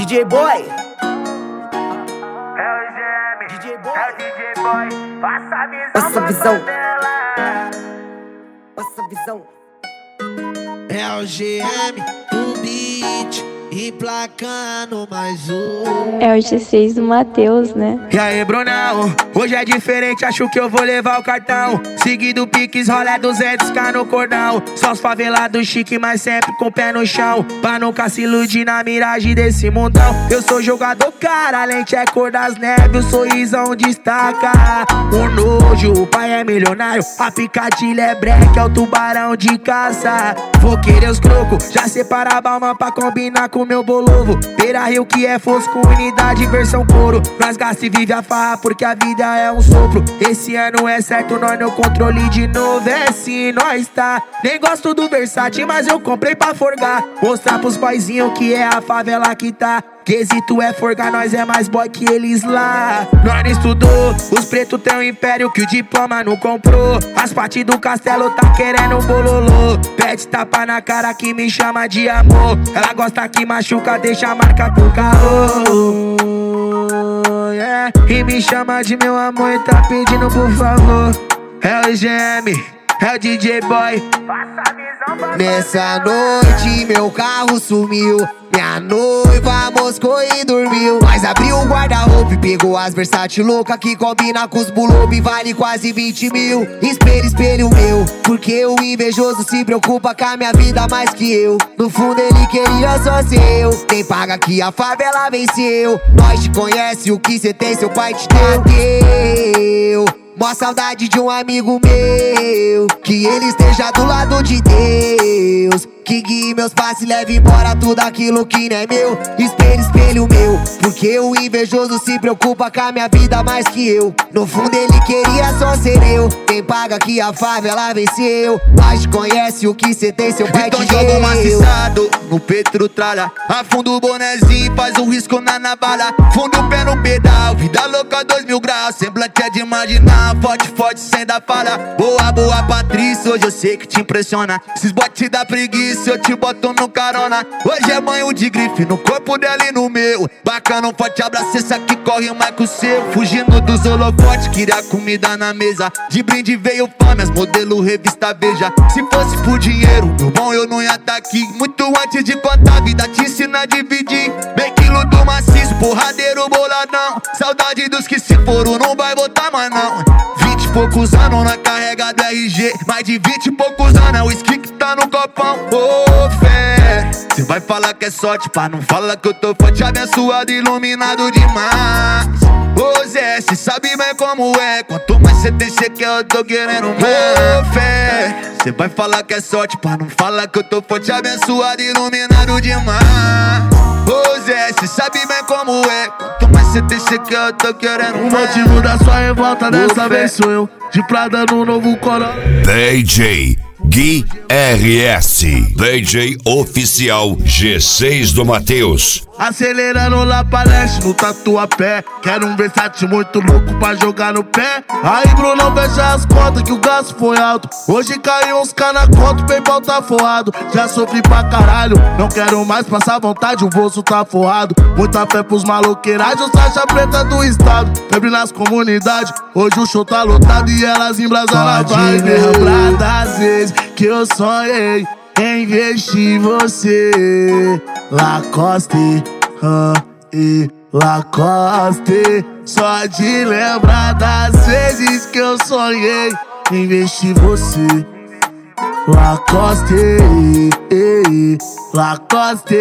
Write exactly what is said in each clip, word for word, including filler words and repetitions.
D J Boy. É o G M, D J Boy. é o D J Boy. Passa a visão, Passa a pra visão. favela. Passa a visão. É o G M, o beat, emplacando mais um. É o G seis do Matheus, né? E aí, Brunão, hoje é diferente, acho que eu vou levar o cartão. Seguido Pix, rola duzentos k no cordão. Só os favelados chique, mas sempre com o pé no chão, pra nunca se iludir na miragem desse mundão. Eu sou jogador, cara, a lente é cor das neves, o sorrisão destaca. O nojo, o pai é milionário, a picadilha é breque, é o tubarão de caça. Vou querer os crocos, já separa a balma pra combinar com meu bolovo. Beira Rio que é fosco, unidade versão couro. Nós gasta e vive a farra porque a vida é um sopro. Esse ano é certo, nós no controle de novo, é sim, nós tá. Nem gosto do Versace, mas eu comprei pra forgar. Mostrar pros boyzinhos que é a favela que tá. Quesito é forgar, nós é mais boy que eles lá. Nós não estudou, os pretos têm um império que o diploma não comprou. As partes do castelo tá querendo bololô. Pede tapa na cara que me chama de amor. Ela gosta que machuca, deixa a marca pro carro, yeah. E me chama de meu amor e tá pedindo por favor. É o G M, é o D J Boy. Passa a visão, pra Nessa noite meu carro sumiu, minha noiva moscou e dormiu. Mas abriu o guarda-roupa e pegou as Versace louca que combina com os bulobi, vale quase vinte mil. Espelho, espelho meu, porque o invejoso se preocupa com a minha vida mais que eu. No fundo ele queria só ser eu. Quem paga que a favela venceu. Nós te conhece, o que cê tem seu pai te deu. Mó saudade de um amigo meu, que ele esteja do lado de Deus, que guie meus passos e leve embora tudo aquilo que não é meu. Espelho, espelho meu, porque o invejoso se preocupa com a minha vida mais que eu. No fundo ele queria só ser eu. Quem paga que a favela venceu. Nós te conhece, o que cê tem seu pai então te deu. joga um maciçado no peito tralha, afunda o bonezinho, faz um risco na navalha. Funda o pé no pedal, vida louca dois mil graus. Semblante é de imaginar, forte, forte sem dar falha. Boa, boa Patrícia, hoje eu sei que te impressiona. Esses botes da preguiça eu te boto no carona. Hoje é banho de grife no corpo dela e no meu. Bacana, um forte abraço, esse aqui corre mais que o seu. Fugindo dos holofotes, queria comida na mesa. De brinde veio fome, as modelo revista Veja. Se fosse por dinheiro, meu bom, eu não ia tá aqui. Muito antes de contar, a vida te ensina a dividir. Bem quilo do maciço, porradeiro boladão. Saudade dos que se foram, não vai voltar mais não. Vinte e poucos anos na carrega do R G, mais de vinte e poucos anos é o whisky que tá no copão. Ô oh, fé, cê vai falar que é sorte, pá, não fala que eu tô forte, abençoado, iluminado demais. Ô Zé, cê sabe bem como é, quanto mais cê tem, cê quer, eu tô querendo mais. Ô oh, fé, cê vai falar que é sorte, pá, não fala que eu tô forte, abençoado, iluminado demais. Ô Zé, cê sabe bem como é, quanto mais cê tem, cê quer, eu tô querendo O mais. motivo da sua revolta dessa vez sou eu, de Prada no novo Corolla. D J Gui R S, D J oficial G seis do Matheus. Acelerando lá pra leste no tatuapé. Quero um Versace muito louco pra jogar no pé. Aí Bruno, fecha as contas que o gasto foi alto. Hoje caiu uns K na conta, o PayPal tá forrado. Já sofri pra caralho, não quero mais passar vontade, o bolso tá forrado. Muita fé pros maloqueiragens, faixa preta do estado. Febre nas comunidades, hoje o show tá lotado e elas embrasam na vibe. Pode lembrar das vezes que eu sonhei em investir em você. Lacoste, ah, e Lacoste. Só de lembrar das vezes que eu sonhei em investir em você. Lacoste, eh, Lacoste.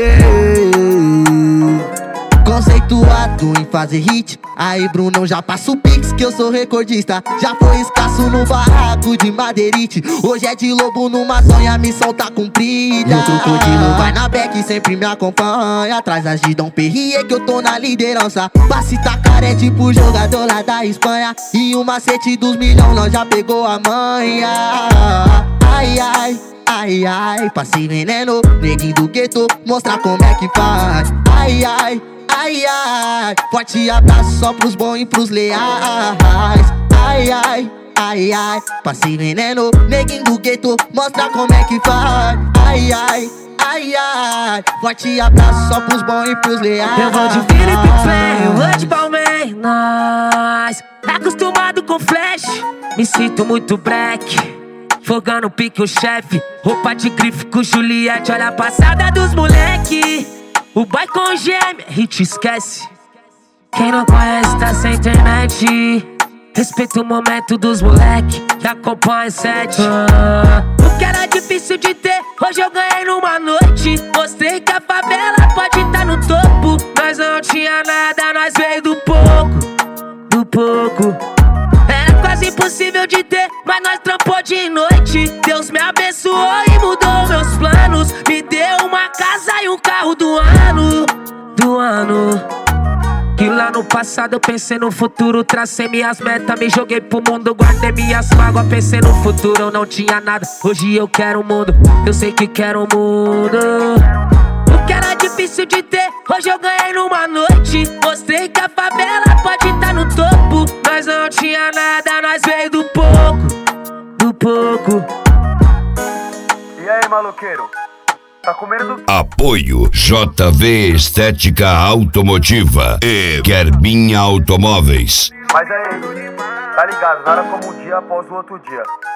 Conceituado em fazer hit, aí Brunão já passa o pix que eu sou recordista. Já foi escasso no barraco de madeirite, hoje é de lobo numa sonha, a missão tá cumprida. E o crocodilo vai na beck e sempre me acompanha. Atrás da Gidão Perrier que eu tô na liderança. Passe tacar é tipo jogador lá da Espanha. E o macete dos milhão nós já pegou a manha. Ai, ai, ai, ai, passe veneno, neguinho do gueto, mostrar como é que faz. Ai, ai, ai, ai, forte abraço só pros bons e pros leais. Ai, ai, ai, ai, passe veneno, neguinho do gueto, mostra como é que faz. Ai, ai, ai. ai, ai. Forte abraço só pros bons e pros leais. Eu vou de Felipe Play, eu vou de Palmeiras. Acostumado com flash, me sinto muito black. Fogando pique o chefe, roupa de grife com Juliette. Olha a passada dos moleque. O boy com gêmea, hit esquece. Quem não conhece tá sem internet. Respeita o momento dos moleque que acompanha sete. ah, O que era difícil de ter, hoje eu ganhei numa noite. Mostrei que a favela pode estar no topo. Nós não tinha nada, nós veio do pouco. Do pouco. Era quase impossível de ter, mas nós trampou de noite. Deus me abençoou e mudou meus planos. Me deu uma casa e um carro do ano. Do ano. Que lá no passado eu pensei no futuro. Tracei minhas metas, me joguei pro mundo. Guardei minhas mágoas, pensei no futuro. Eu não tinha nada, hoje eu quero o mundo. Eu sei que quero o mundo. O que era difícil de ter, hoje eu ganhei numa noite. Mostrei que a favela pode estar no topo. Nós não tinha nada, nós veio do pouco. Do pouco. E aí, maloqueiro? Tá com medo do... Apoio J V Estética Automotiva e Querbinha Automóveis. Mas aí, tá ligado, nada como um dia após o outro dia.